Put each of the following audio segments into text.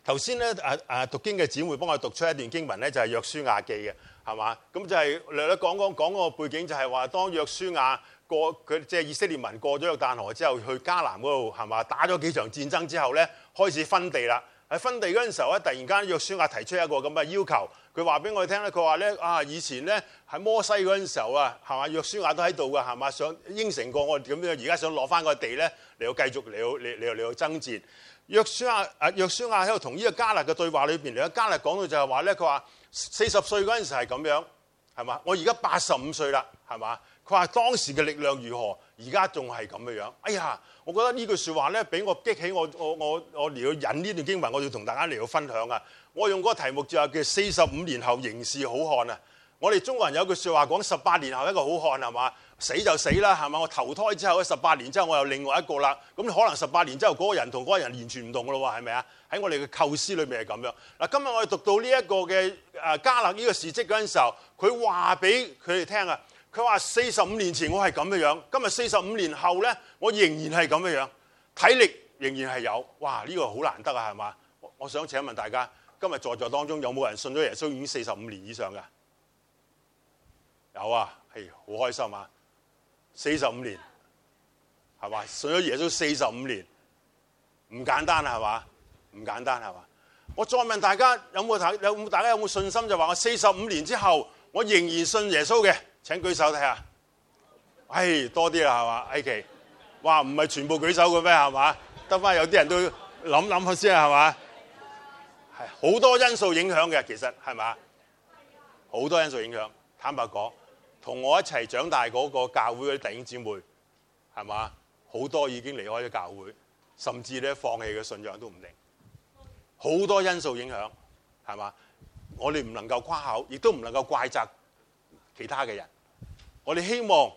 頭先咧讀經嘅姊妹幫我讀出一段經文咧，就係約書亞記嘅，係嘛？咁就係略略講個背景，就係話當約書亞佢即係以色列民過咗約旦河之後，去迦南嗰度係嘛，打咗幾場戰爭之後咧，開始分地啦。喺分地嗰陣時候咧，突然間約書亞提出一個咁嘅要求，佢話俾我哋聽咧，佢話咧以前咧喺摩西嗰陣時候啊，係嘛，約書亞都喺度㗎，係嘛，想應承過我哋咁樣，而家想攞翻個地咧嚟到繼續嚟到爭戰。約書亞喺度同呢個迦勒嘅對話裏邊，嚟迦勒講到就係話咧，佢話40歲嗰陣時係咁樣，係嘛？我而家85歲啦，係嘛？佢話當時嘅力量如何，而家仲係咁嘅樣。哎呀，我覺得呢句説話咧，俾我激起我嚟到引呢段經文，我要同大家嚟到分享啊！我用嗰個題目就係叫45年後仍是好漢啊！我哋中國人有句説話講18年後一個好漢係嘛？死就死啦係嘛？我投胎之後18年之後我又另外一個啦，咁可能18年之後嗰個人同嗰個人完全唔同㗎咯喎，係咪啊？喺我哋嘅構思裏面係咁樣。嗱，今日我哋讀到呢一個嘅迦勒呢個事蹟嗰陣時候，佢話俾佢哋聽啊，佢話45年前我係咁嘅樣，今日45年後咧，我仍然係咁嘅樣，體力仍然係有。哇！呢個好難得啊，係嘛？我想請問大家，今日在座當中有冇人信咗耶穌已經45年以上㗎？有啊，係好開心啊！45年係嘛？信咗耶穌45年，唔簡單係嘛？唔簡單係嘛？我再問大家，大家有冇信心就話我45年之後我仍然信耶穌嘅？請舉手睇下。多啲啦係嘛？艾琪，哇唔係全部舉手嘅咩係嘛？得翻有啲人都諗下先係嘛？係好多因素影響嘅，其實係嘛？好多因素影響。坦白講，同我一齊長大嗰個教會嗰啲弟兄姊妹係嘛？好多已經離開咗教會，甚至咧放棄嘅信仰都唔定。好多因素影響係嘛？我哋唔能夠誇口，亦都唔能夠怪責其他嘅人。我哋希望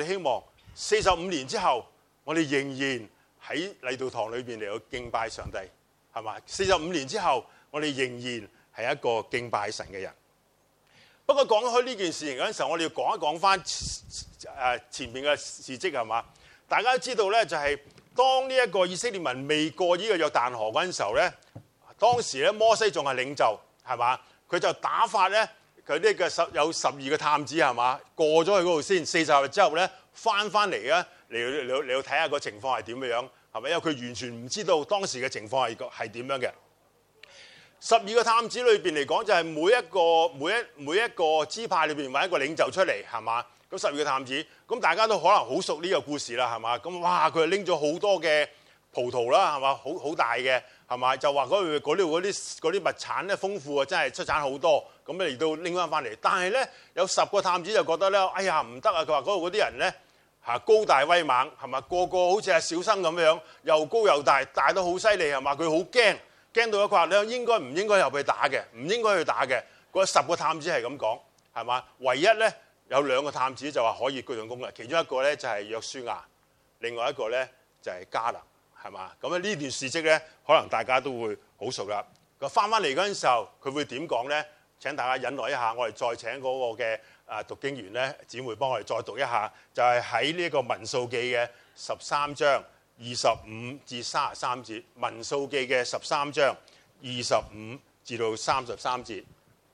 45年之後，我哋仍然喺禮道堂裏邊嚟到敬拜上帝，係嘛？45年之後，我哋仍然係一個敬拜神嘅人。不過講開呢件事情嗰陣時候，我哋要講一講翻前面嘅事蹟係嘛？大家都知道咧，就係當呢一個以色列民未過呢個約旦河嗰陣時候咧，當時咧摩西仲係領袖係嘛？佢就打發咧佢呢個有12個探子係嘛？過咗去嗰度先，40日之後咧翻嚟啊嚟到睇下個情況係點樣係咪？因為佢完全唔知道當時嘅情況係點樣嘅。12個探子裏邊嚟講，就係每一個支派裏邊揾一個領袖出嚟係嘛？咁12個探子，咁大家都可能好熟呢個故事啦係嘛？咁哇佢拎咗好多嘅葡萄啦係嘛？好大嘅係嘛？就話嗰度嗰啲物產咧豐富啊，真係出產好多，咁嚟到拎翻嚟。但係咧有10個探子就覺得咧，哎呀唔得啊！佢話嗰度嗰啲人咧高大威猛係嘛？個個好似係小生咁樣，又高又大，大到好犀利係嘛？佢好驚到佢話你應該唔應該入去打嘅？唔應該去打嘅。嗰10個探子係咁講係嘛？唯一咧有2個探子就話可以居上攻嘅，其中一個咧就係約書亞，另外一個咧就係迦勒係嘛？咁呢段事蹟咧，可能大家都會好熟啦。佢翻嚟嗰陣時候，佢會點講咧？請大家忍耐一下，我哋再請嗰個嘅讀經員咧，姊妹幫我哋再讀一下，就係喺呢個民數記嘅13章25至33節，民數記嘅13章25至到33節。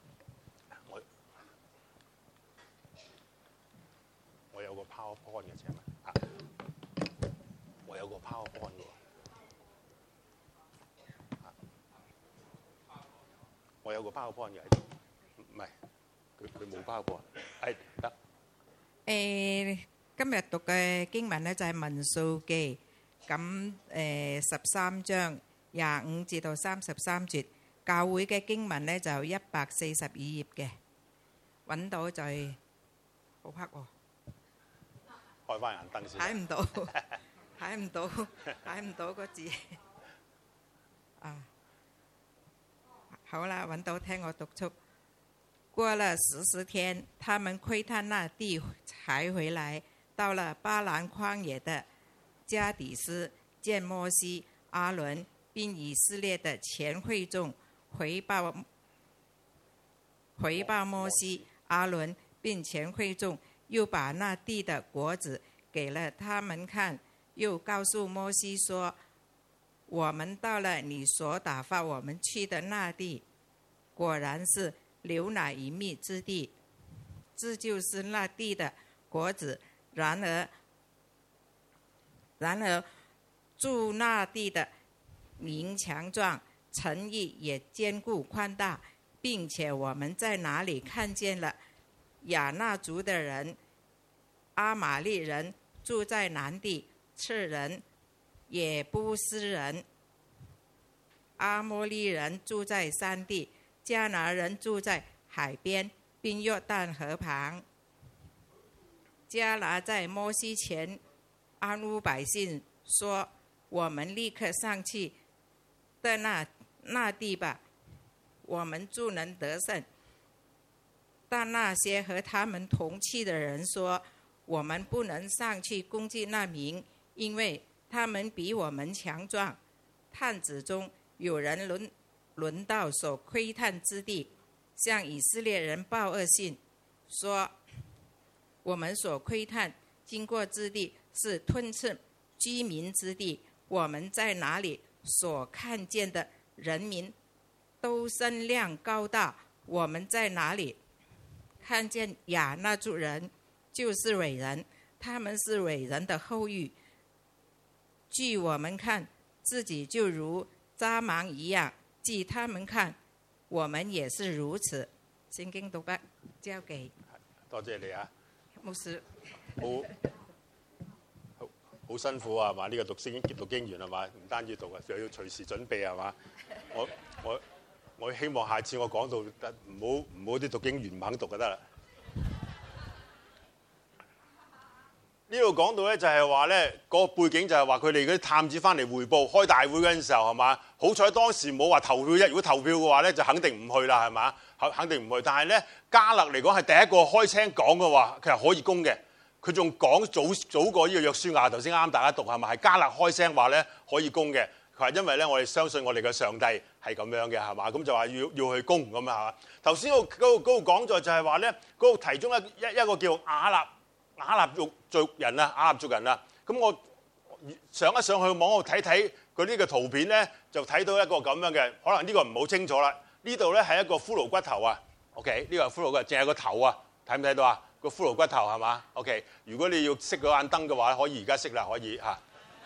我有個 PowerPoint 嘅，請問我有個 PowerPoint 嘅，我有個 PowerPoint 嘅，唔係佢冇 PowerPoint，係得。 今日讀嘅經文咧就係民數記。咁13章25至到33節，教會嘅經文咧就142頁嘅，揾到就係好黑喎， 開翻眼燈先， 睇唔到個字好啦，揾到，聽我讀出。過了40天，他們窺探那地才回來，到了巴蘭曠野的加底斯，見摩西、阿倫並以色列的全會眾，回報摩西、阿倫並全會眾，又把那地的果子給了他們看，又告訴摩西說： 我們到了你所打發我們去的那地，果然是流奶與蜜之地，這就是那地的果子。然而住那地的民強壯，城邑也堅固寬大，並且我們在那裡看見了亞衲族的人、阿瑪利人住在南地，次人、耶布斯人、阿摩利人住在山地，迦南人住在海邊，並約旦河旁。迦拿在摩西前安撫百姓，說：我們立刻上去的那地吧，我們就能得勝。但那些和他們同去的人說：我們不能上去攻擊那民，因為他們比我們強壯。探子中有人輪到所窺探之地，向以色列人報惡信，說：我們所窺探經過之地是吞吃居民之地，我們在哪裡所看見的人民都身量高大，我們在哪裡看見亞衲族人，就是偉人，他們是偉人的後裔。據我們看，自己就如蚱蜢一樣，據他們看，我們也是如此。聖經讀畢，交給多謝你啊， 牧師。 好辛苦啊，係嘛？呢個讀經完係嘛？唔單止讀啊，仲要隨時準備係嘛？我希望下次我講到唔好啲讀經完唔肯讀就得啦。呢度講到咧就係話咧，個背景就係話佢哋嗰啲探子翻嚟彙報開大會嗰陣時候係嘛？好彩當時冇話投票啫，如果投票嘅話咧就肯定唔去啦係嘛？肯定唔去。但係咧迦勒嚟講係第一個開聲講嘅話，佢係可以攻嘅。佢仲講早過呢個約書亞，頭先啱大家讀係咪？係迦勒開聲話咧可以攻嘅。佢話因為咧我哋相信我哋嘅上帝係咁樣嘅係嘛？咁就話要去攻咁啊。頭先嗰個講座就係話咧，嗰個其中一個叫亞納族人啊。咁我上一上去網度睇睇佢呢個圖片咧，就睇到一個咁樣嘅，可能呢個唔好清楚啦。呢度咧係一個骷髏骨頭啊。OK， 呢個係骷髏骨頭，淨係個頭啊，睇唔睇到啊？個骷髏骨頭係嘛 ？OK， 如果你要熄嗰眼燈嘅話，可以而家熄啦，可以嚇。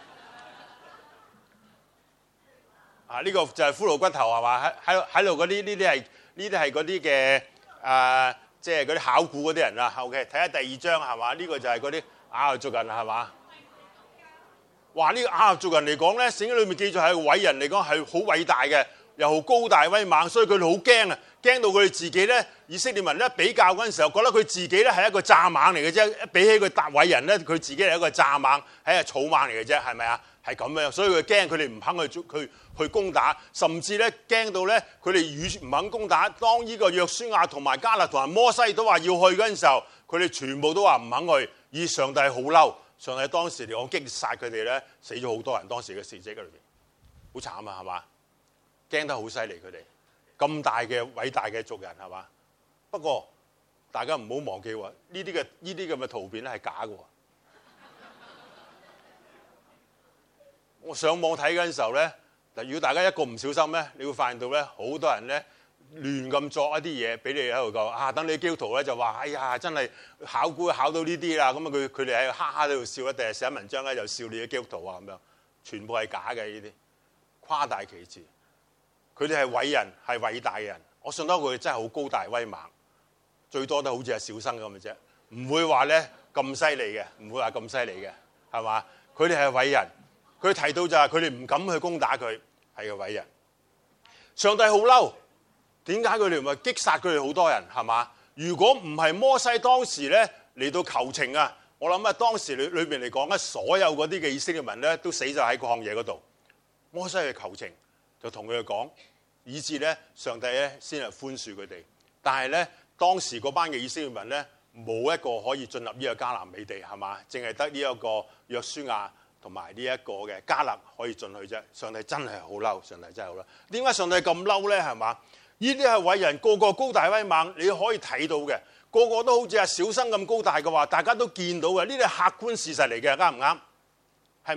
呢個就係骷髏骨頭係嘛？喺度嗰啲呢啲係嗰啲嘅即係嗰啲考古嗰啲人啦。OK， 睇下第二張係嘛？呢個就係嗰啲亞納族人係嘛？哇！呢個亞納族人嚟講咧，聖經裏面記載係個偉人嚟講係好偉大嘅，又好高大威猛，所以佢哋好驚啊！驚到佢哋自己咧，以色列民咧比較嗰陣時候，覺得佢自己咧係一個蚱蜢嚟嘅啫。比起佢達偉人咧，佢自己係一個蚱蜢，係一個草蜢嚟嘅啫，係咪啊？係咁樣，所以佢驚佢哋唔肯去攻打，甚至咧驚到咧佢哋唔肯攻打。當呢個約書亞同埋迦勒同埋摩西都話要去嗰陣時候，佢哋全部都話唔肯去。而上帝好嬲，上帝當時嚟講擊殺佢哋咧，死咗好多人。當時嘅事蹟裏邊好慘啊，係嘛？驚得好犀利，佢哋咁大嘅偉大嘅族人係嘛？不過大家唔好忘記喎，呢啲咁嘅圖片咧係假嘅。我上網睇嗰陣時候咧，如果大家一個唔小心咧，你會發現到咧，好多人咧亂咁作一啲嘢俾你喺度講啊。等你基督徒咧就話：哎呀，真係考古考到呢啲啦。咁啊，佢哋喺度哈哈喺度笑，一定係寫文章咧就笑你嘅基督徒啊咁樣，全部係假嘅呢啲，誇大其詞。佢哋係偉人，係偉大嘅人。我信得佢哋真係好高大威猛，最多都好似係小生咁嘅啫，唔會話咧咁犀利嘅，唔會話咁犀利嘅，係嘛？佢哋係偉人。佢提到就係佢哋唔敢去攻打佢，係個偉人。上帝好嬲，點解佢哋唔係擊殺佢哋好多人係嘛？如果唔係摩西當時咧嚟到求情啊，我諗啊當時裏邊嚟講咧，所有嗰啲嘅以色列民咧都死咗喺曠野嗰度。摩西去求情，就同佢哋講，以致咧上帝咧先係寬恕佢哋。但係咧當時嗰班嘅以色列民咧冇一個可以進入呢個迦南美地係嘛？淨係得呢一個約書亞同埋呢一個嘅迦勒可以進去啫。上帝真係好嬲，上帝真係好嬲。點解上帝咁嬲咧？係嘛？呢啲係偉人，個個高大威猛，你可以睇到嘅，個個都好似係小生咁高大嘅話，大家都見到嘅。呢啲係客觀事實嚟嘅，啱唔啱？係咪啊？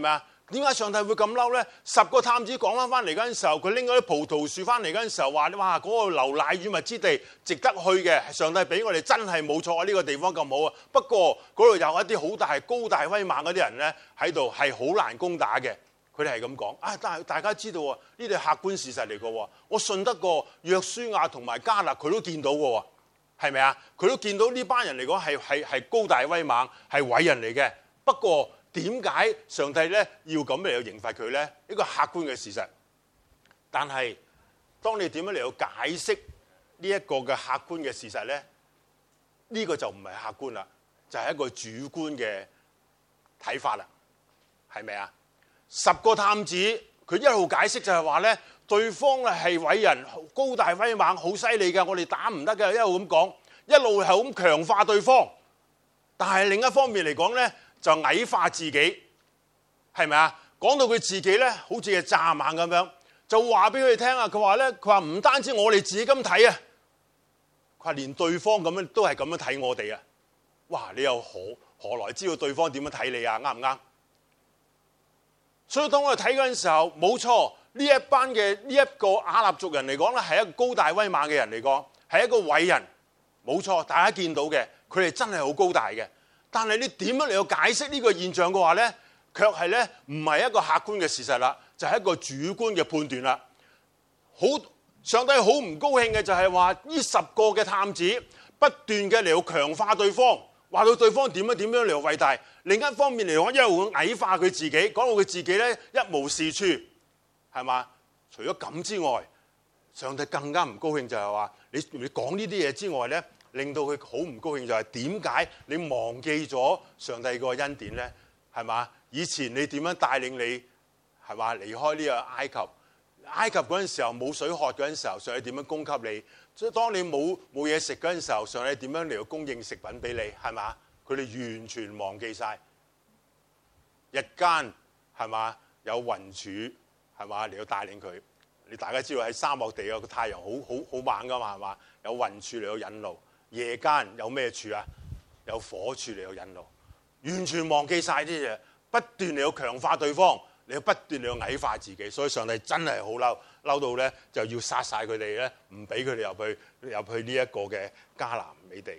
點解上帝會咁嬲咧？10個探子講翻嚟嗰陣時候，佢拎嗰啲葡萄樹翻嚟嗰陣時候話：哇，嗰個流奶與蜜之地值得去嘅，上帝俾我哋真係冇錯啊！呢個地方咁好啊。不過嗰度有一啲好大高大威猛嗰啲人咧喺度，係好難攻打嘅。佢哋係咁講啊，但係大家知道喎，呢啲係客觀事實嚟嘅喎。我信得過約書亞同埋迦勒，佢都見到嘅喎，係咪啊？佢都見到呢班人嚟講係高大威猛，係偉人嚟嘅。不過點解上帝咧要咁嚟去刑罰佢咧？呢個客觀嘅事實。但係當你點樣嚟到解釋呢一個嘅客觀嘅事實咧？呢個就唔係客觀啦，就係一個主觀嘅睇法啦，係咪啊？10個探子佢一路解釋就係話咧，對方咧係偉人，高大威猛，好犀利嘅，我哋打唔得嘅，一路咁講，一路係咁強化對方。但係另一方面嚟講咧，就矮化自己，係咪啊？講到佢自己咧，好似係蚱蜢咁樣，就話俾佢哋聽啊！佢話咧，佢話唔單止我哋自己咁睇啊，佢話連對方咁樣都係咁樣睇我哋啊！哇！你又何來知道對方點樣睇你啊？啱唔啱？所以當我哋睇嗰陣時候，冇錯，呢一班嘅呢一個亞納族人嚟講咧，係一個高大威猛嘅人嚟講，係一個偉人，冇錯，大家見到嘅，佢哋真係好高大嘅。但係你點樣嚟到解釋呢個現象嘅話咧，卻係咧唔係一個客觀嘅事實啦，就係一個主觀嘅判斷啦。上帝好唔高興嘅就係話呢10個嘅探子不斷嘅嚟到強化對方，話到對方點樣嚟到偉大。另一方面嚟講，一路矮化佢自己，講到佢自己咧一無是處，係嘛？除咗咁之外，上帝更加唔高興就係話你講呢啲嘢之外咧，令到佢好唔高興就係點解你忘記咗上帝個恩典咧？係嘛？以前你點樣帶領你係嘛離開呢個埃及？埃及嗰陣時候冇水喝嗰陣時候，上帝點樣供給你？所以當你冇嘢食嗰陣時候，上帝點樣嚟到供應食品俾你？係嘛？佢哋完全忘記晒。日間係嘛有雲柱係嘛嚟到帶領佢。你大家知道喺沙漠地個太陽好猛噶嘛係嘛？有雲柱嚟到引路。夜間有咩柱啊？有火柱嚟到引路。完全忘記晒啲嘢，不斷嚟到強化對方，你要不斷嚟到矮化自己。所以上帝真係好嬲，嬲到咧就要殺晒佢哋咧，唔俾佢哋入去呢一個嘅迦南美地。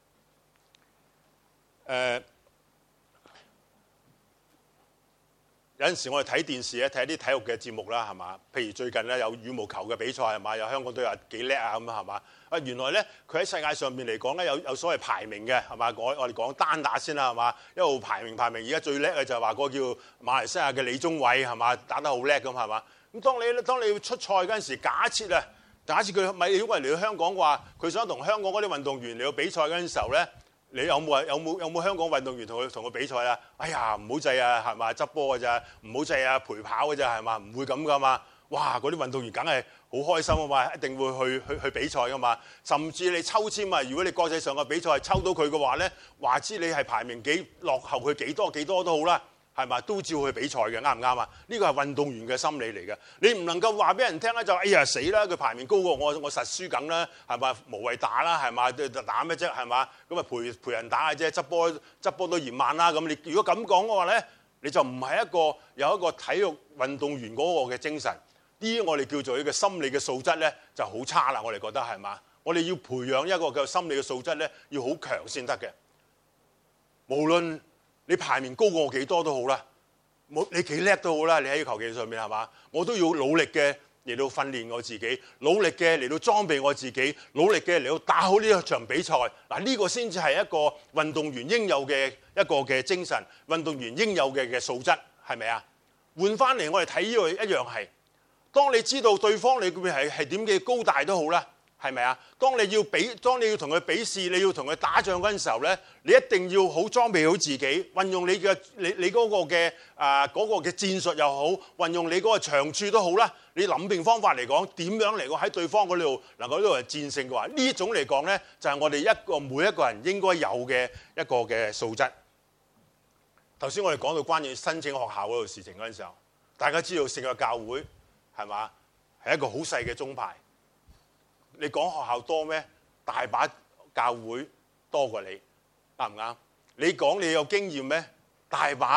有陣時我哋睇電視咧，睇啲體育嘅節目啦，係嘛？譬如最近咧有羽毛球嘅比賽係嘛？有香港都有幾叻啊咁啊係嘛？啊原來咧佢喺世界上面嚟講咧有所謂排名嘅係嘛？我哋講單打先啦係嘛？一路排名，而家最叻嘅就係話個叫馬來西亞嘅李宗偉係嘛？打得好叻咁係嘛？咁當你出賽嗰陣時，假設佢咪如果嚟到香港嘅話，佢想同香港嗰啲運動員嚟到比賽嗰陣時候咧。你有冇香港運動員同佢比賽啊？哎呀，唔好制啊，係嘛？執波㗎咋，唔好制啊，陪跑㗎咋，係嘛？唔會咁噶嘛。哇！嗰啲運動員梗係好開心啊嘛，一定會去比賽噶嘛。甚至你抽籤啊，如果你國際上嘅比賽抽到佢嘅話咧，話知你係排名落後佢幾多都好啦。係嘛？都照去比賽嘅，啱唔啱啊？呢個係運動員嘅心理嚟嘅。你唔能夠話俾人聽咧，就哎呀死啦！佢排名高過我實輸緊啦，係嘛？無謂打啦，係嘛？打咩啫？係嘛？咁啊陪人打嘅啫，執波都嫌慢啦。咁你如果咁講嘅話咧，你就唔係有一個體育運動員嗰個嘅精神。呢啲我哋叫做一個心理嘅素質咧，就好差啦。我哋覺得係嘛？我哋要培養一個嘅心理嘅素質咧，要好強先得嘅。無論你排名高過我幾多都好啦，你幾叻都好啦，你喺球技上面係嘛？我都要努力嘅嚟到訓練我自己，努力嘅嚟到裝備我自己，努力嘅嚟到打好呢一場比賽。嗱，呢個先至係一個運動員應有嘅一個嘅精神，運動員應有嘅素質，係咪啊？換翻嚟我哋睇呢個一樣係，當你知道對方你係點嘅高大都好啦。係咪啊？當你要同佢比試，你要同佢打仗嗰陣時候咧，你一定要好裝備好自己，運用你嗰個嘅戰術又好，運用你嗰個長處都好啦。你諗定方法嚟講，點樣嚟講喺對方嗰度能夠呢度戰勝嘅話，呢種嚟講咧，就係我哋每一個人應該有嘅一個嘅素質。頭先我哋講到關於申請學校嗰度事情嗰陣時候，大家知道聖約教會係嘛？係一個好細嘅宗派。你講學校多咩？大把教會多過你，啱唔啱？你講你有經驗咩？大把學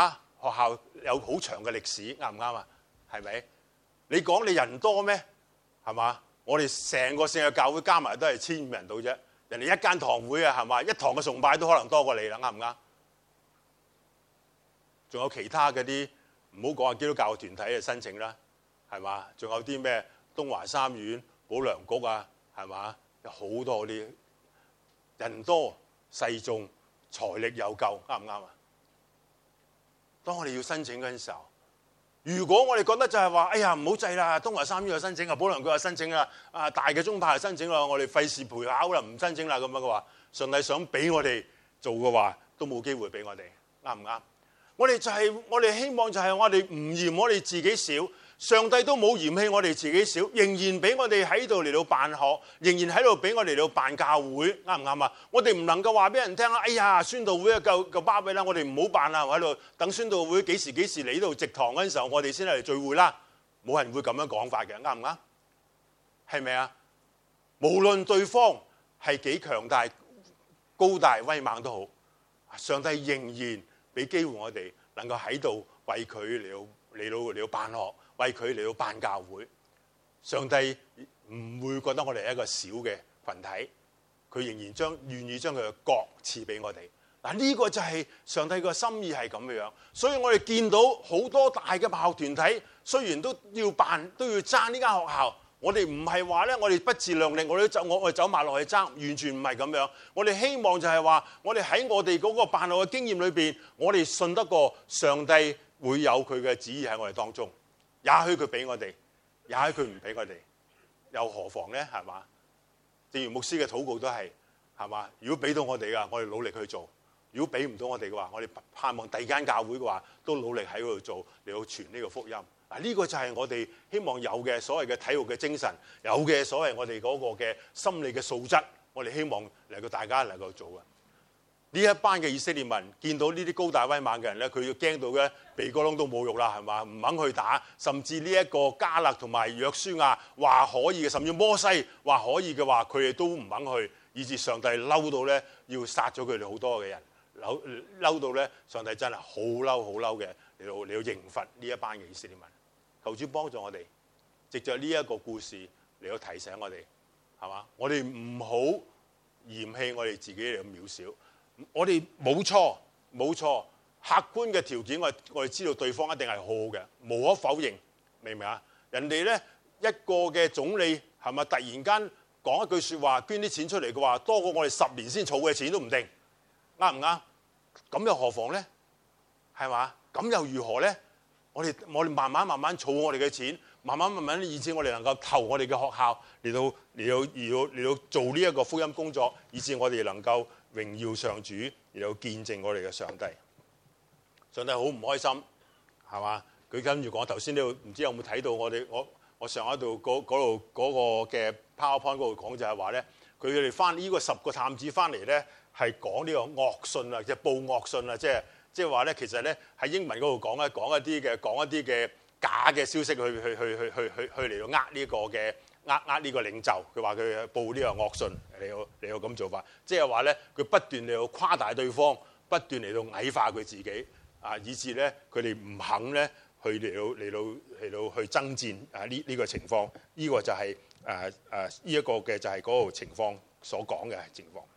學校有好長嘅歷史，啱唔啱啊？係咪？你講你人多咩？係嘛？我哋成個聖約教會加埋都係1500人到啫，人哋一間堂會啊，係嘛？一堂嘅崇拜都可能多過你啦，啱唔啱？仲有其他嗰啲，唔好講話基督教團體嘅申請啦，係嘛？仲有啲咩東華三院、保良局啊，係嘛？有好多啲人多勢眾，財力有夠，啱唔啱啊？當我哋要申請嗰陣時候，如果我哋覺得就係話，哎呀唔好制啦，東華三院又申請啊，保良局又申請啦，啊大嘅宗派又申請啦，我哋費事陪考啦，唔申請啦咁樣嘅話，上帝想俾我哋做嘅話，都冇機會俾我哋，啱唔啱？我哋就係我哋希望就係我哋唔嫌我哋自己少，上帝都冇嫌棄我哋自己少，仍然俾我哋喺度嚟到辦學，仍然喺度俾我哋嚟到辦教會，啱唔啱啊？我哋唔能夠話俾人聽啦，哎呀宣道會啊夠巴閉啦，我哋唔好辦啦，喺度等宣道會幾時嚟呢度植堂嗰陣時候，我哋先嚟聚會啦，冇人會咁樣講法嘅，啱唔啱？係咪啊？無論對方係幾強大、高大、威猛都好，上帝仍然俾機會我哋能夠喺度為佢嚟到辦學，為佢嚟到辦教會。上帝唔會覺得我哋係一個小嘅群體，佢仍然願意將佢嘅國賜俾我哋。嗱，呢個就係上帝嘅心意係咁樣。所以我哋見到好多大嘅辦學團體，雖然都要爭呢間學校。我哋唔係話咧，我哋不自量力，我哋走埋落去爭，完全唔係咁樣。我哋希望就係話，我哋喺我哋嗰個辦學嘅經驗裏邊，我哋信得過上帝會有佢嘅旨意喺我哋當中。也許佢俾我哋，也許佢唔俾我哋，又何妨咧？係嘛？正如牧師嘅禱告都係嘛？如果俾到我哋噶，我哋努力去做；如果俾唔到我哋嘅話，我哋盼望第二間教會嘅話，都努力喺嗰度做，嚟到傳呢個福音。嗱，呢個就係我哋希望有嘅所謂嘅體育嘅精神，有嘅所謂我哋嗰個嘅心理嘅素質，我哋希望嚟到大家能夠做嘅。呢一班嘅以色列民見到呢啲高大威猛嘅人咧，佢要驚到咧鼻哥窿都冇肉啦，係嘛？唔肯去打，甚至呢一個迦勒同埋約書亞話可以嘅，甚至摩西話可以嘅話，佢哋都唔肯去，以致上帝嬲到咧要殺咗佢哋好多嘅人，嬲到咧上帝真係好嬲嘅嚟到刑罰呢一班嘅以色列民。求主幫助我哋，藉着呢一個故事嚟到提醒我哋，係嘛？我哋唔好嫌棄我哋自己嚟到渺小。我哋冇錯，客觀嘅條件我哋知道對方一定係好嘅，無可否認，明唔明啊？人哋咧一個嘅總理係咪突然間講一句説話，捐啲錢出嚟嘅話，多過我哋10年先儲嘅錢都唔定，啱唔啱？咁又何妨咧？係嘛？咁又如何咧？我哋慢慢儲我哋嘅錢，慢慢以致我哋能夠投我哋嘅學校嚟到做呢一個福音工作，以致我哋能夠榮耀上主，嚟到見證我哋嘅上帝。上帝好唔開心，係嘛？佢跟住講，頭先你唔知有冇睇到我上一度嗰個嘅 PowerPoint 嗰度講就係話咧，佢哋翻呢個10個探子翻嚟咧，係講呢個惡信啊，即係報惡信啊，即係話咧，其實咧喺英文嗰度講一啲嘅假嘅消息去嚟到呢個嘅呢個領袖，佢話佢報呢個惡信嚟到咁做法，即係話咧佢不斷嚟到誇大對方，不斷嚟到矮化佢自己啊，以致咧佢哋唔肯咧去嚟到去爭戰呢個情況，呢個就係呢一個嘅就係嗰個情況所講嘅情況。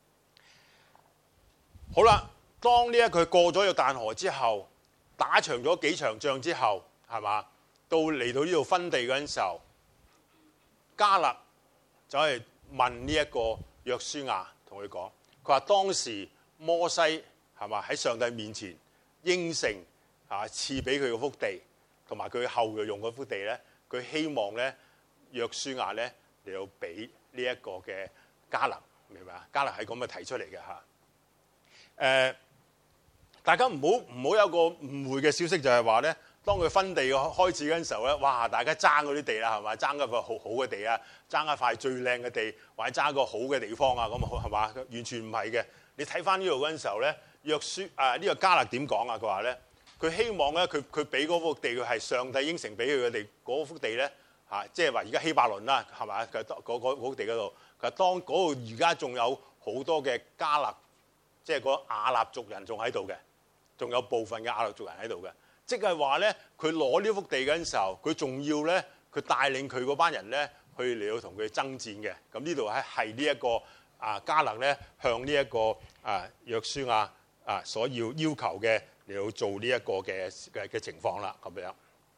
好啦。當呢一佢過咗約旦河之後，打長咗幾場仗之後，係嘛？到嚟到呢度分地嗰陣時候，迦勒就係問呢一個約書亞，同佢講，佢話當時摩西係嘛喺上帝面前應承賜俾佢嗰幅地，同埋佢後裔用嗰幅地咧，佢希望咧約書亞咧嚟到俾呢一個嘅迦勒，明唔明啊？迦勒係咁嘅提出嚟嘅嚇，大家唔好有個誤會嘅消息，就係話咧，當佢分地開始嗰陣時候咧，哇！大家爭嗰啲地啦，係嘛？爭一個好嘅地啊，爭一塊最靚嘅地，或者爭一個好嘅地方啊，咁係嘛？完全唔係嘅。你睇翻呢度嗰陣時候咧，約書呢個迦勒點講啊？佢話咧，佢希望咧，佢俾嗰幅地，佢係上帝應承俾佢嘅地，嗰幅地咧嚇，即係話而家希伯倫啦，係嘛？佢嗰幅地嗰度，佢話當嗰度而家仲有好多嘅迦勒，即係嗰亞納族人仲喺度嘅。 仲有部分嘅亞艨族人喺度嘅，即係話咧，佢攞呢幅地嗰陣時候，佢仲要咧，佢帶領佢嗰班人咧去嚟到同佢爭戰嘅。咁呢度係呢一個迦勒咧向呢一個約書亞所要求嘅嚟到做呢一個嘅情況啦，咁樣。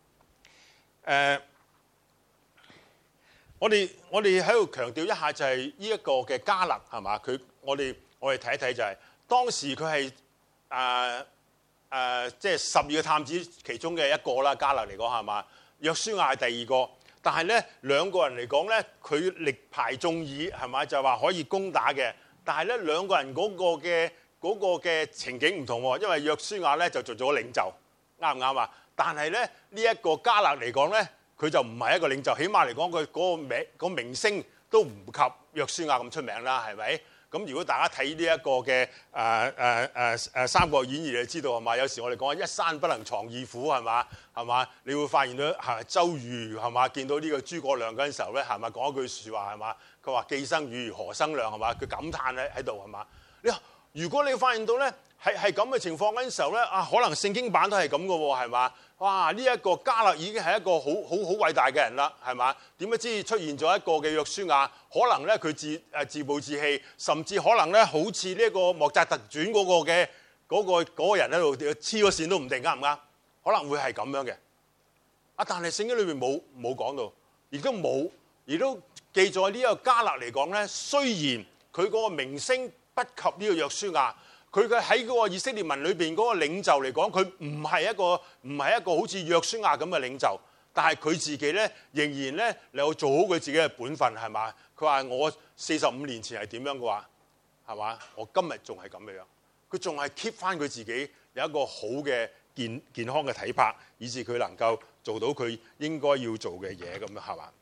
我哋喺度強調一下就係呢一個嘅迦勒係嘛？我哋睇一睇就係、當時佢係即係12個探子其中嘅一個啦，迦勒嚟講係嘛？約書亞係第二個，但係咧兩個人嚟講咧，佢力排眾議係嘛？就係話可以攻打嘅，但係咧兩個人嗰個嘅情景唔同喎，因為約書亞咧就做咗領袖，啱唔啱啊？但係咧呢一個迦勒嚟講咧，佢就唔係一個領袖，起碼嚟講佢嗰個名聲都唔及約書亞咁出名啦，係咪？咁如果大家睇呢一個嘅《三國演義》，你就知道係嘛？有時我哋講一山不能藏二虎係嘛？係嘛？你會發現到周瑜係嘛？見到呢個諸葛亮嗰陣時候咧係咪講一句説話係嘛？佢話既生瑜何生亮係嘛？佢感嘆喺度係嘛？如果你發現到咧係咁嘅情況嗰陣時候咧可能聖經版都係咁嘅喎係嘛？哇！呢一個迦勒已經係一個好偉大嘅人啦，係嘛？點不知出現咗一個嘅約書亞，可能咧佢自暴自棄，甚至可能咧好似呢一個莫扎特傳嗰個嘅嗰個人喺度黐咗線都唔定，啱唔啱？可能會係咁樣嘅。但係聖經裏面冇講到，亦都記載呢個迦勒嚟講咧，雖然佢嗰個名聲不及呢個約書亞。佢喺嗰個以色列民裏邊嗰個領袖嚟講，佢唔係一個好似約書亞咁嘅領袖，但係佢自己咧仍然咧能夠做好佢自己嘅本分係嘛？佢話我45年前係點樣嘅話係嘛？我今日仲係咁嘅樣，佢仲係 keep 翻佢自己有一個好嘅健康嘅體魄，以致佢能夠做到佢應該要做嘅嘢咁樣係嘛？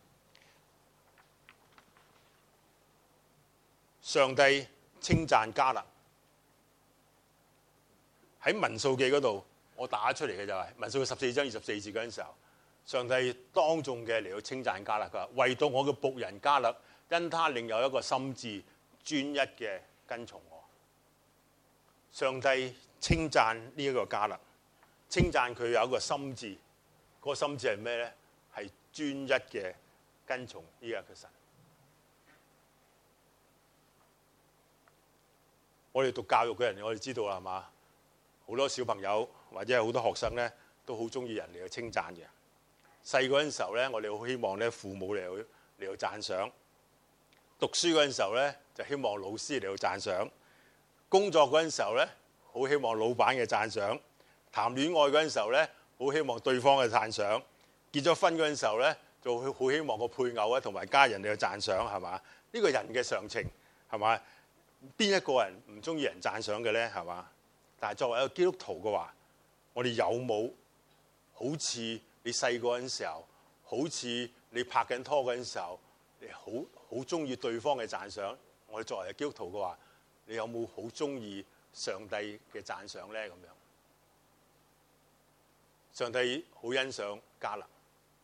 上帝稱讚迦勒。喺民數記嗰度，我打出嚟嘅就係民數記14章24節嗰陣時候，上帝當眾嘅嚟到稱讚迦勒，佢話：唯獨我嘅僕人迦勒，因他另有一個心志，專一嘅跟從我。上帝稱讚呢一個迦勒，稱讚佢有一個心志，嗰個心志係咩咧？係專一嘅跟從呢一個神。我哋讀教育嘅人，我哋知道啦，係嘛？好多小朋友或者係好多學生咧，都好中意人嚟去稱讚嘅。細個嗰陣時候咧，我哋好希望咧父母嚟到讚賞；讀書嗰陣時候咧，就希望老師嚟到讚賞；工作嗰陣時候咧，好希望老闆嘅讚賞；談戀愛嗰陣時候咧，好希望對方嘅讚賞；結咗婚嗰陣時候咧，就好希望個配偶啊同埋家人嚟到讚賞，係嘛？呢個人嘅常情係嘛？邊一個人唔中意人讚賞嘅咧？係嘛？但係作為一個基督徒嘅話，我哋有冇好似你細個嗰陣時候，好似你拍緊拖嗰陣時候，你好中意對方嘅讚賞？我哋作為基督徒嘅話，你有冇好中意上帝嘅讚賞咧？咁樣，上帝好欣賞迦勒。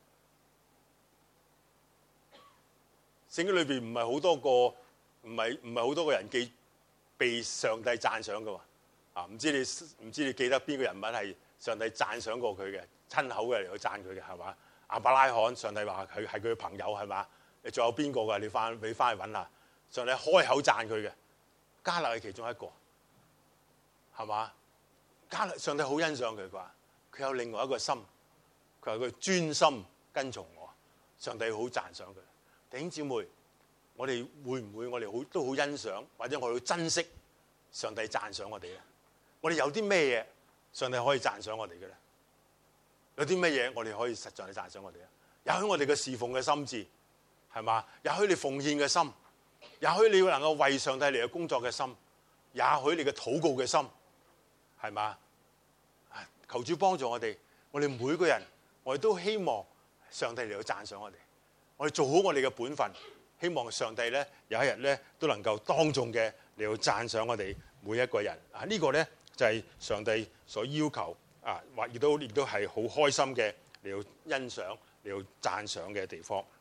聖經裏邊唔係好多個人被上帝讚賞嘅喎。唔知你記得邊個人物係上帝讚賞過佢嘅，親口嘅嚟去讚佢嘅係嘛？亞伯拉罕，上帝話佢係佢嘅朋友係嘛？你仲有邊個㗎？你翻去揾下，上帝開口讚佢嘅，迦勒係其中一個，係嘛？迦勒上帝好欣賞佢，佢有另外一個心，佢話佢專心跟從我，上帝好讚賞佢。弟兄姊妹，我哋會唔會我哋都好欣賞，或者我哋好珍惜上帝讚賞我哋咧？我哋有啲咩嘢上帝可以讚賞我哋嘅咧？有啲咩嘢我哋可以實在去讚賞我哋啊？也許我哋嘅侍奉嘅心志係嘛？也許你奉獻嘅心，也許你能夠為上帝嚟嘅工作嘅心，也許你嘅禱告嘅心係嘛？求主幫助我哋每個人，我哋都希望上帝嚟到讚賞我哋，我哋做好我哋嘅本分，希望上帝咧有一日咧都能夠當眾嘅嚟到讚賞我哋每一個人啊！呢個咧就係上帝所要求啊，或亦都係好開心嘅嚟到欣賞、嚟到讚賞嘅地方。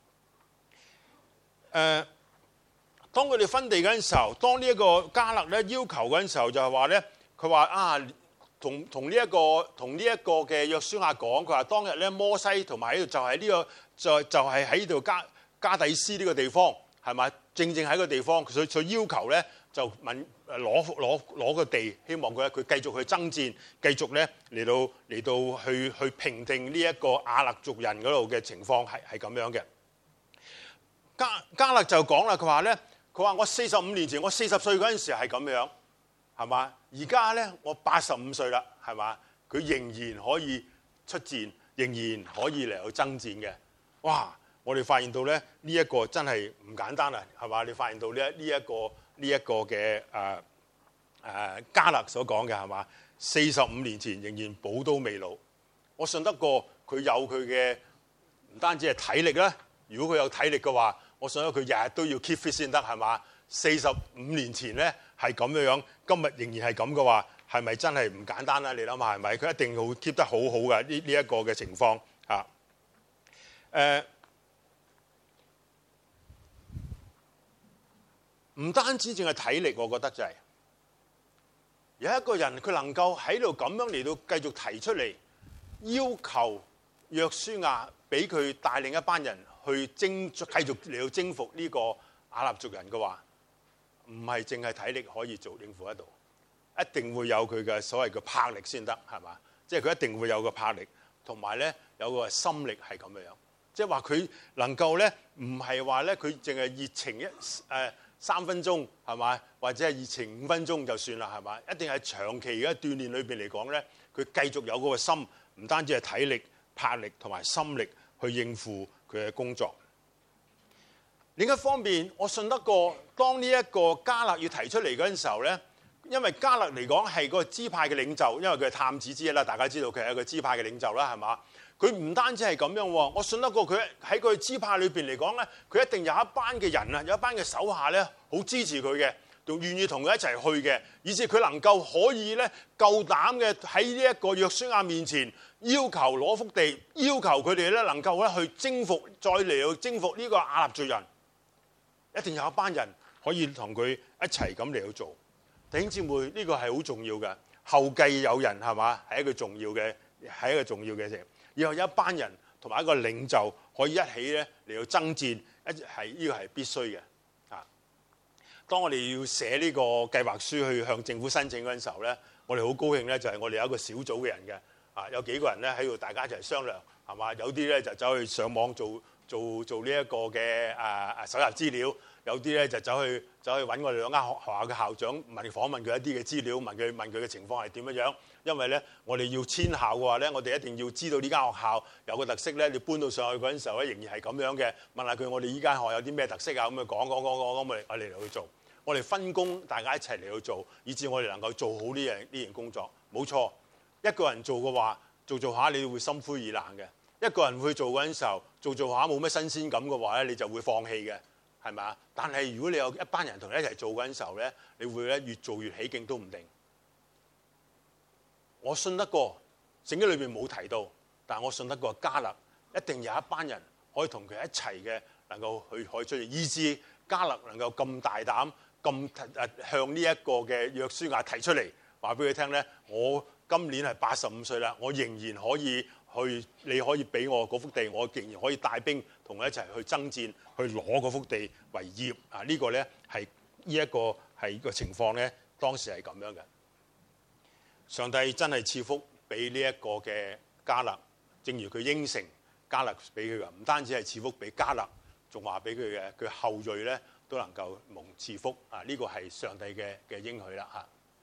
當佢哋分地嗰陣時候，當呢一個迦勒咧要求嗰陣時候，就係話咧，佢話同呢一個嘅約書亞講，佢話當日咧摩西同埋喺度就係呢個就係喺度加底斯呢個地方係咪？正喺個地方，佢要求咧就問攞個地，希望佢繼續去爭戰，繼續咧嚟到去平定呢一個亞勒族人嗰度嘅情況係咁樣嘅。迦勒就講啦，佢話我45年前我40歲嗰陣時係咁樣，係嘛？而家咧我85歲啦，係嘛？佢仍然可以出戰，仍然可以嚟到爭戰嘅。哇！我哋發現到咧呢一個真係唔簡單啊，係嘛？你發現到呢一個嘅迦勒所講嘅係嘛？45年前仍然寶刀未老，我信得過佢有佢嘅唔單止係體力啦。如果佢有體力嘅話，我信得佢日日都要 keep fit 先得，係嘛？45年前咧係咁樣，今日仍然係咁嘅話，係咪真係唔簡單啦？你諗下係咪？佢一定會 keep 得好好嘅呢一個嘅情況啊。唔單止淨係體力，我覺得就係有一個人佢能夠喺度咁樣嚟到繼續提出嚟，要求約書亞俾佢帶領一班人去繼續嚟到征服呢個亞納族人嘅話，唔係淨係體力可以應付得到，一定會有佢嘅所謂嘅魄力先得，係嘛？即係佢一定會有個魄力，同埋咧有個心力係咁樣，即係話佢能夠咧唔係話咧佢淨係熱情3分鐘係嘛，或者係熱情5分鐘就算啦係嘛，一定係長期嘅鍛鍊裏邊嚟講咧，佢繼續有嗰個心，唔單止係體力、魄力同埋心力去應付佢嘅工作。另一方面，我信得過當呢一個迦勒要提出嚟嗰陣時候咧，因為迦勒嚟講係個支派嘅領袖，因為佢係探子之一啦，大家知道佢係一個支派嘅領袖啦，係嘛？佢唔單止係咁樣喎，我信得過佢喺佢支派裏邊嚟講咧，佢一定有一班嘅人啊，有一班嘅手下咧，好支持佢嘅，仲願意同佢一齊去嘅，以至佢能夠可以咧夠膽嘅喺呢一個約書亞面前要求攞幅地，要求佢哋咧能夠咧去征服，再嚟到征服呢個亞納族人，一定有一班人可以同佢一齊咁嚟到做。弟兄姊妹，呢個係好重要嘅，後繼有人係嘛，係一個重要嘅嘢。然後有一班人同埋一個領袖可以一起咧嚟到爭戰，呢個係必須嘅。啊，當我哋要寫呢個計劃書去向政府申請嗰陣時候咧，我哋好高興咧，就係我哋有一個小組嘅人嘅，啊，有幾個人咧喺度，大家一齊商量，係嘛？有啲咧就走去上網做呢一個嘅搜集資料，有啲咧就走去揾我哋兩間學校嘅校長訪問佢一啲嘅資料，問佢嘅情況係點樣。因為咧，我哋要遷校嘅話咧，我哋一定要知道呢間學校有個特色咧。你搬到上去嗰陣時候咧，仍然係咁樣嘅。問下佢，我哋呢間學校有啲咩特色啊？咁講，我哋嚟去做。我哋分工，大家一齊嚟去做，以至我哋能夠做好呢樣工作。冇錯，一個人做嘅話，做下你會心灰意冷嘅。一個人去做嗰陣時候，做下冇乜新鮮感嘅話咧，你就會放棄嘅，係咪啊？但係如果你有一班人同你一齊做嗰陣時候咧，你會咧越做越起勁都唔定。我信得過，聖經裏邊冇提到，但係我信得過迦勒一定有一班人可以同佢一齊嘅，能夠可以出現，以致迦勒能夠咁大膽，向呢一個嘅約書亞提出嚟，話俾佢聽咧，我今年係85歲啦，我仍然可以去，你可以俾我嗰幅地，我仍然可以帶兵同佢一齊去爭戰，去攞嗰幅地為業啊！呢個咧係呢一個係個情況咧，當時係咁樣嘅。上帝真係賜福俾呢一個嘅迦勒，正如佢應承迦勒俾佢嘅，唔單止係賜福俾迦勒，仲話俾佢嘅佢後裔咧都能夠蒙賜福啊！呢個係上帝嘅應許啦嚇。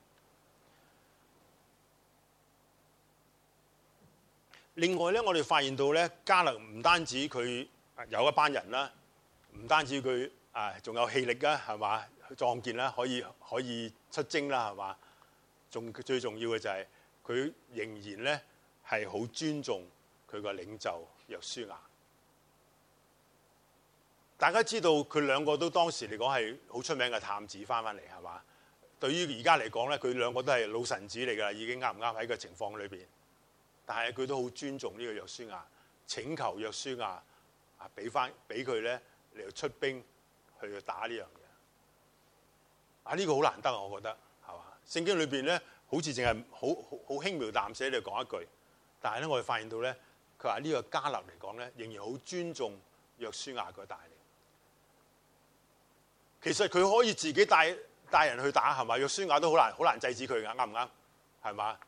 另外咧，我哋發現到咧，迦勒唔單止佢有一班人啦，唔單止佢仲有氣力啦，係嘛，壯健啦，可以出征啦，係嘛。最重要嘅就係佢仍然咧係好尊重佢個領袖約書亞。大家知道佢兩個都當時嚟講係好出名嘅探子翻嚟，係嘛？對於而家嚟講咧，佢兩個都係老臣子嚟㗎啦，已經啱唔啱喺個情況裏邊？但係佢都好尊重呢個約書亞，請求約書亞俾佢咧嚟出兵去打呢樣嘢。呢個好難得啊，我覺得係嘛？聖經裏邊咧好似淨係好輕描淡寫地講一句，但係咧我哋發現到咧，佢話呢個迦勒嚟講咧，仍然好尊重約書亞嘅帶領。其實佢可以自己帶人去打係嘛？約書亞都好難制止佢㗎，啱唔啱？係嘛？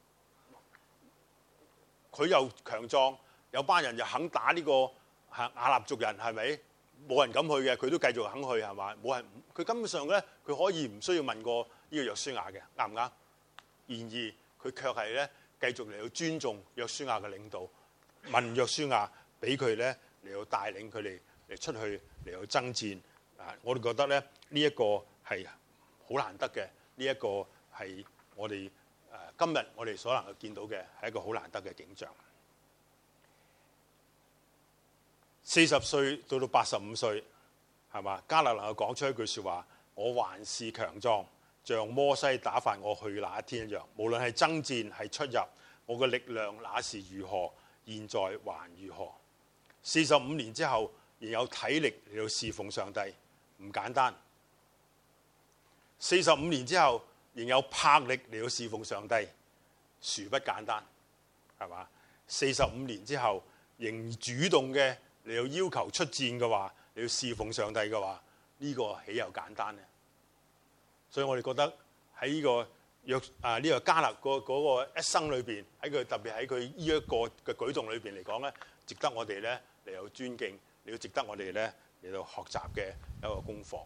佢又強壯，有班人又肯打呢個亞納族人，係咪？冇人敢去嘅，佢都繼續肯去係嘛？冇人，佢根本上咧，佢可以唔需要問過呢個約書亞嘅，啱唔啱？然而佢卻係咧繼續嚟到尊重約書亞嘅領導，問約書亞俾佢咧嚟到帶領佢哋嚟出去嚟到爭戰。我哋覺得咧呢一個係好難得嘅，呢一個係我哋今日我哋所能夠見到嘅係一個好難得嘅景象。40歲到85歲係嘛？迦勒能夠講出一句説話：我還是強壯，像摩西打發我去那一天一樣。無論係爭戰係出入，我嘅力量那是如何，現在還如何。45年之後，仍有體力嚟到侍奉上帝，唔簡單。45年之後，仍有魄力嚟到侍奉上帝，殊不簡單，係嘛？45年之後，仍主動嘅嚟到要求出戰嘅話，你要侍奉上帝嘅話，呢個豈有簡單呢？所以我哋覺得喺呢個呢個迦勒嗰個一生裏邊，喺佢特別喺佢呢一個嘅舉動裏邊嚟講咧，值得我哋咧嚟到尊敬，嚟到值得我哋咧嚟到學習嘅一個功課。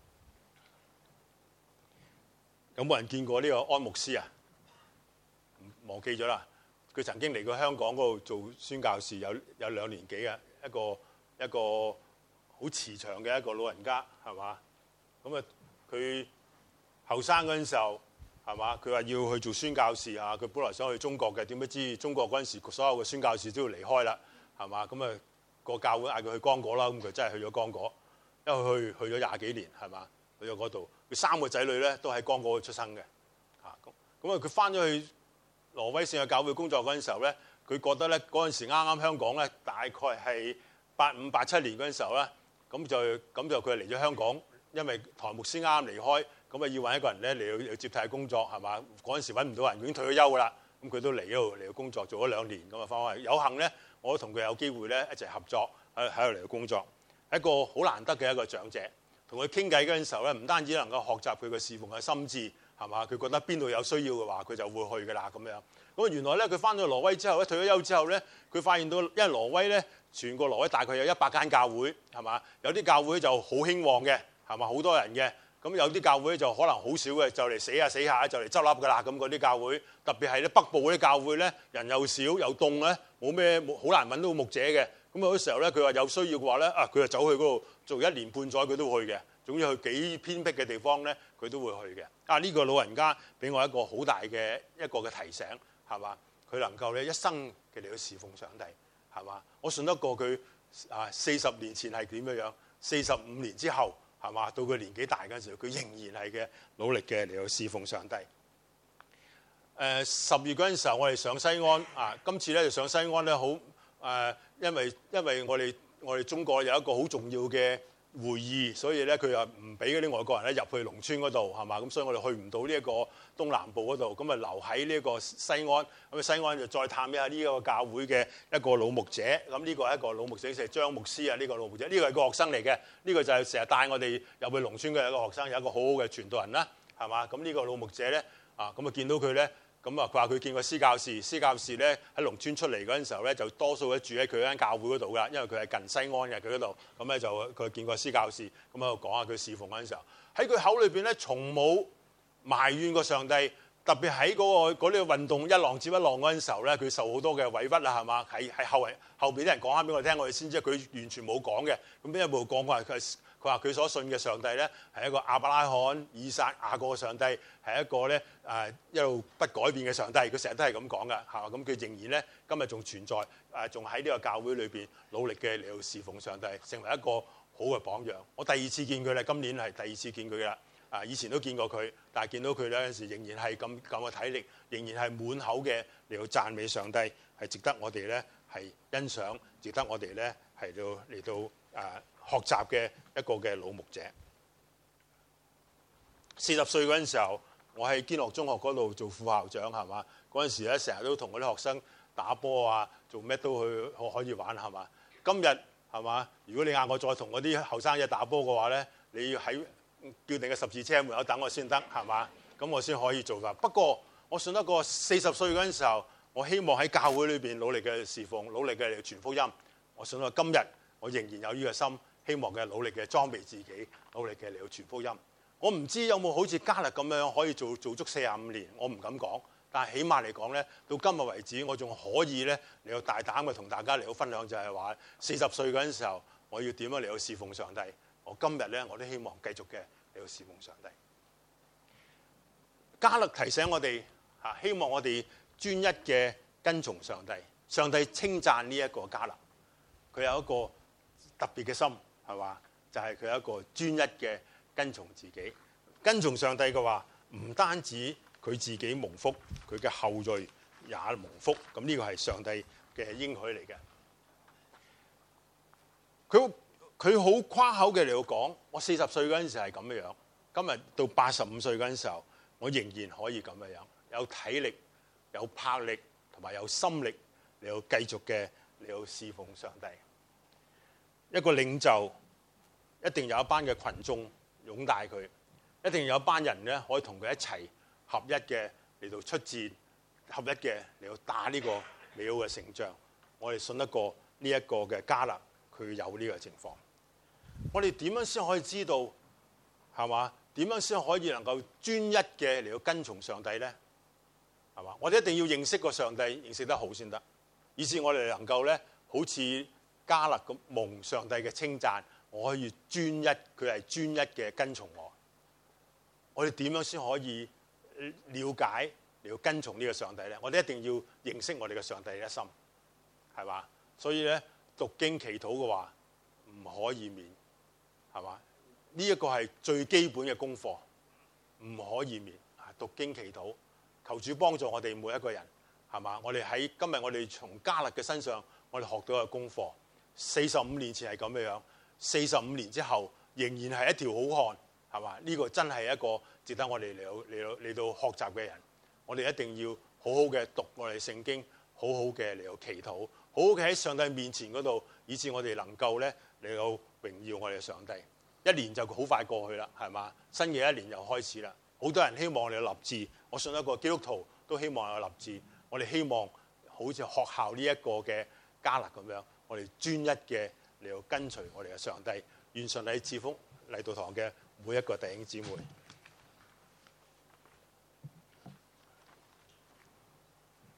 有冇人見過呢個安牧師啊？忘記咗啦。佢曾經嚟過香港嗰度做宣教士，有2年幾嘅一個好慈祥嘅一個老人家，係嘛？咁啊，佢後生嗰陣時候係嘛？佢話要去做宣教士啊，佢本來想去中國嘅，點不知中國嗰陣時所有嘅宣教士都要離開啦，係嘛？咁啊個教會嗌佢去剛果啦，咁佢真係去咗剛果，因為去咗20幾年係嘛？去咗嗰度，佢3個仔女咧都喺剛果度出生嘅，咁啊佢翻咗去挪威聖約教會工作嗰陣時候咧，佢覺得咧嗰陣時啱啱香港咧大概係85、87年嗰陣時候咧，咁就佢嚟咗香港，因為台牧師啱啱離開，咁啊要揾一個人咧嚟到接替工作係嘛？嗰陣時揾唔到人，已經退咗休㗎啦，咁佢都嚟呢度工作，做咗2年咁啊翻返嚟。有幸咧，我同佢有機會咧一齊合作喺度嚟到工作，係一個好難得嘅一個長者。同佢傾偈嗰陣時候咧，唔單止能夠學習佢嘅侍奉嘅心志，係嘛？佢覺得邊度有需要嘅話，佢就會去㗎啦咁樣。咁原來咧，佢翻到挪威之後咧，退咗休之後咧，佢發現到，因為挪威咧，全個挪威大概有100間教會，係嘛？有啲教會就好興旺嘅，係嘛？好多人嘅。咁有啲教會就可能好少嘅，就嚟死下就嚟執笠㗎啦。咁嗰啲教會，特別係咧北部嗰啲教會咧，人又少又凍咧，冇好難揾到牧者嘅。咁有啲時候咧，佢話有需要嘅話咧，佢就走去嗰度做1年半載，佢都會去嘅。總之去幾偏僻嘅地方咧，佢都會去嘅。呢個老人家俾我一個好大嘅一個嘅提醒，係嘛？佢能夠咧一生嘅嚟去侍奉上帝，係嘛？我信得過佢40年前係點樣，45年之後係嘛？到佢年紀大嗰陣時候，佢仍然係嘅努力嘅嚟去侍奉上帝。10月嗰陣時候，我哋上西安今次咧就上西安咧好因為我哋中國有一個好重要嘅會議，所以咧佢又唔俾嗰啲外國人咧入去農村嗰度係嘛？咁所以我哋去唔到呢一個東南部嗰度，咁啊留喺呢一個西安。咁西安就再探一下呢個教會嘅一個老牧者。咁呢個係一個老牧者，就係張牧師啊。呢個老牧者，呢個係個學生嚟嘅。呢個就係成日帶我哋入去農村嘅一個學生，有一個好好嘅傳道人啦，係嘛？咁呢個老牧者咧咁啊見到佢咧。咁啊，佢話佢見過施教士咧喺農村出嚟嗰陣時候咧，就多數咧住喺佢間教會嗰度噶，因為佢係近西安嘅佢嗰度。咁咧就佢見過施教士，咁喺度講下佢侍奉嗰陣時候，喺佢口裏邊咧從冇埋怨過上帝，特別喺嗰啲運動一浪接一浪嗰陣時候咧，佢受好多嘅委屈啦，係嘛？係後邊啲人講翻俾我聽，我哋先知佢完全冇講嘅。咁邊一部講話佢話佢所信嘅上帝咧係一個亞伯拉罕、以撒、雅各嘅上帝，係一個咧一路不改變嘅上帝。佢成日都係咁講噶，係嘛？咁佢仍然咧今日仲存在，仲喺呢個教會裏邊努力嘅嚟到侍奉上帝，成為一個好嘅榜樣。我第2次見佢啦，今年係第2次見佢啦。以前都見過佢，但係見到佢咧嗰陣時仍然係咁嘅體力，仍然係滿口嘅嚟到讚美上帝，係值得我哋咧係欣賞，值得我哋咧係嚟到學習嘅一個嘅老牧者。40歲嗰陣時候， 我喺堅樂中學嗰度做副校長係嘛？嗰陣時咧成日都同嗰啲學生打波啊，做咩都可以玩係嘛？今日係嘛？如果你嗌我再同嗰啲後生仔打波嘅話咧，你要喺叫定個十字車門口等我先得係嘛？咁我先可以做㗎。不過我信得過40歲嗰陣時候，我希望喺教會裏邊努力嘅侍奉，努力嘅嚟傳福音。我信到今日我仍然有呢個心，希望嘅努力嘅裝備自己，努力嘅嚟到傳福音。我唔知有冇好似加勒咁樣可以做足45年，我唔敢講。但係起碼嚟講咧，到今日為止，我仲可以咧嚟到大膽嘅同大家嚟到分享，就係話40歲嗰陣時候，我要點樣嚟到侍奉上帝。我今日咧，我都希望繼續嘅嚟到侍奉上帝。加勒提醒我哋嚇，希望我哋專一嘅跟從上帝。上帝稱讚呢一個加勒，佢有一個特別嘅心，係嘛？就係佢有一個專一嘅跟從自己，跟從上帝嘅話，唔單止佢自己蒙福，佢嘅後裔也蒙福。咁呢個係上帝嘅應許嚟嘅。佢好誇口嘅嚟到講，我40歲嗰陣時係咁樣，今日到85歲嗰陣時候，我仍然可以咁樣，有體力、有魄力同埋有心力嚟到繼續嘅嚟到侍奉上帝。一個領袖一定有一班嘅群眾擁戴佢，一定有一班人咧可以同佢一齊合一嘅嚟到出戰，合一嘅嚟到打呢個美好嘅勝仗。我哋信得過呢一個嘅加勒，佢有呢個情況。我哋點樣先可以知道係嘛？點樣先可以能夠專一嘅嚟到跟從上帝咧？係嘛？我哋一定要認識個上帝，認識得好先得，以至我哋能夠咧好似加勒咁蒙上帝嘅稱讚，我可以專一，佢係專一嘅跟從我。我哋點樣先可以了解嚟到跟從呢個上帝咧？我哋一定要認識我哋嘅上帝一心，係嘛？所以咧讀經祈禱嘅話唔可以免，係嘛？呢一個係最基本嘅功課，唔可以免。讀經祈禱，求主幫助我哋每一個人，係嘛？我哋喺今日我哋從加勒嘅身上，我哋學到嘅功課。45年前係咁樣，45年之後仍然係一條好漢，係嘛？呢個真係一個值得我哋嚟到學習嘅人。我哋一定要好好嘅讀我哋聖經，好好嘅嚟到祈禱，好好嘅喺上帝面前嗰度，以致我哋能夠咧嚟到榮耀我哋嘅上帝。一年就好快過去啦，係嘛？新嘅一年又開始啦。好多人希望我哋立志，我信一個基督徒都希望有立志。我哋希望好似學校呢一個嘅加勒咁樣，我哋專一嘅嚟到跟隨我哋嘅上帝。願上帝賜福嚟到堂嘅每一個弟兄姊妹。